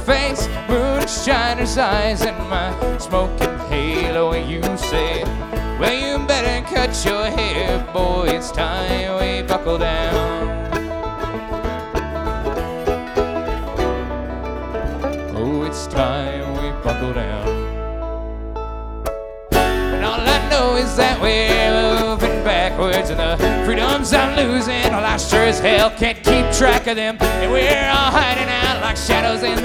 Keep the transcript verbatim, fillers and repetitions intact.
face, moon shiner's eyes, and my smoking halo. And you say, well, you better cut your hair, boy, it's time we buckle down. Oh, it's time we buckle down. And all I know is that we're moving backwards, and the freedoms I'm losing, well, I sure as hell can't keep track of them. And we're all hiding out like shadows in